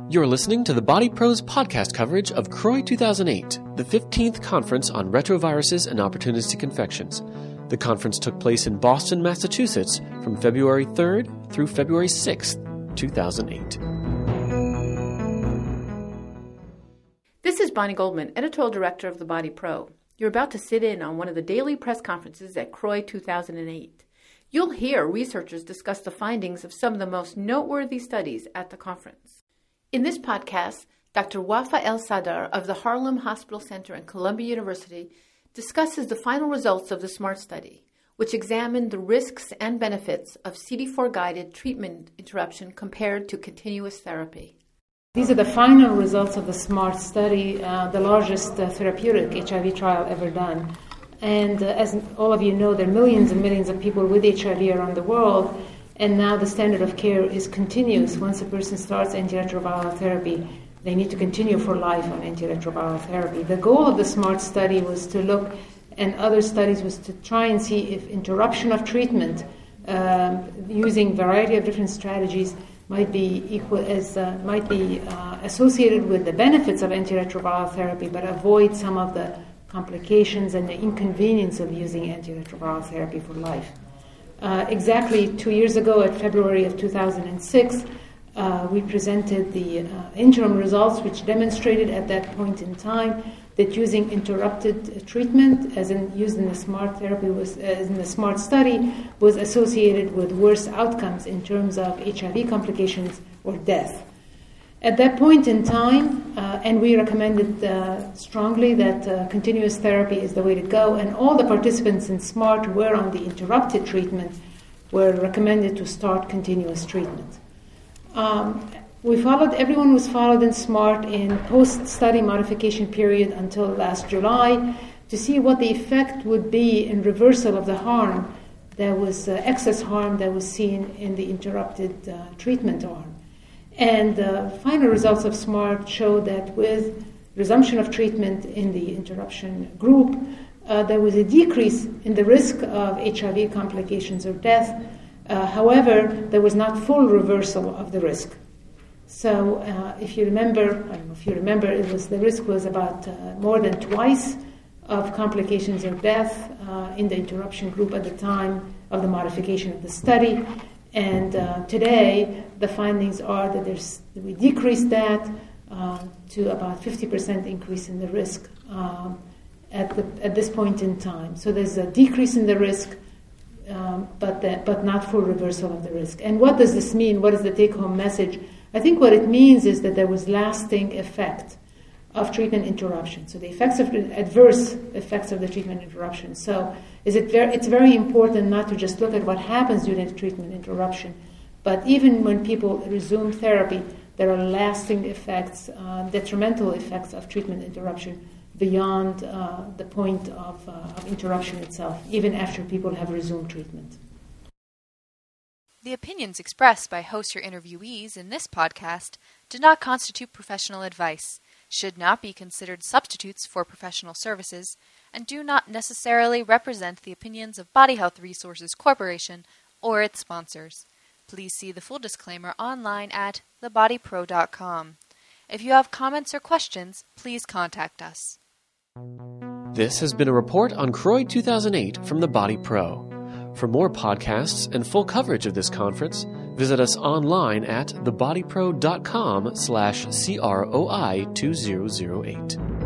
You're listening to the Body Pro's podcast coverage of CROI 2008, the 15th Conference on Retroviruses and Opportunistic Infections. The conference took place in Boston, Massachusetts from February 3rd through February 6th, 2008. This is Bonnie Goldman, Editorial Director of the Body Pro. You're about to sit in on one of the daily press conferences at CROI 2008. You'll hear researchers discuss the findings of some of the most noteworthy studies at the conference. In this podcast, Dr. Wafa El-Sadar of the Harlem Hospital Center and Columbia University discusses the final results of the SMART study, which examined the risks and benefits of CD4-guided treatment interruption compared to continuous therapy. These are the final results of the SMART study, the largest therapeutic HIV trial ever done. And as all of you know, there are millions and millions of people with HIV around the world. And now the standard of care is continuous. Once a person starts antiretroviral therapy, they need to continue for life on antiretroviral therapy. The goal of the SMART study was to look, and other studies was to try and see if interruption of treatment using a variety of different strategies might be associated with the benefits of antiretroviral therapy, but avoid some of the complications and the inconvenience of using antiretroviral therapy for life. Exactly 2 years ago, at February of 2006, we presented the interim results, which demonstrated at that point in time that using interrupted treatment, used in the SMART therapy, in the SMART study, was associated with worse outcomes in terms of HIV complications or death. At that point in time, and we recommended strongly that continuous therapy is the way to go, and all the participants in SMART were on the interrupted treatment, were recommended to start continuous treatment. Everyone was followed in SMART in post-study modification period until last July to see what the effect would be in reversal of the harm that was excess harm that was seen in the interrupted treatment arm. And the final results of SMART showed that with resumption of treatment in the interruption group, there was a decrease in the risk of HIV complications or death. However, there was not full reversal of the risk. So if you remember, the risk was about more than twice of complications or death in the interruption group at the time of the modification of the study. And today, the findings are that we decreased that to about 50% increase in the risk at this point in time. So there's a decrease in the risk, but not full reversal of the risk. And what does this mean? What is the take-home message? I think what it means is that there was lasting effect of treatment interruption. So the adverse effects of the treatment interruption. So it's very important not to just look at what happens during the treatment interruption, but even when people resume therapy, there are lasting effects, detrimental effects of treatment interruption beyond the point of interruption itself, even after people have resumed treatment. The opinions expressed by hosts or interviewees in this podcast do not constitute professional advice, should not be considered substitutes for professional services, and do not necessarily represent the opinions of Body Health Resources Corporation or its sponsors. Please see the full disclaimer online at thebodypro.com. If you have comments or questions, please contact us. This has been a report on CROI 2008 from the Body Pro. For more podcasts and full coverage of this conference, visit us online at thebodypro.com/CROI2008.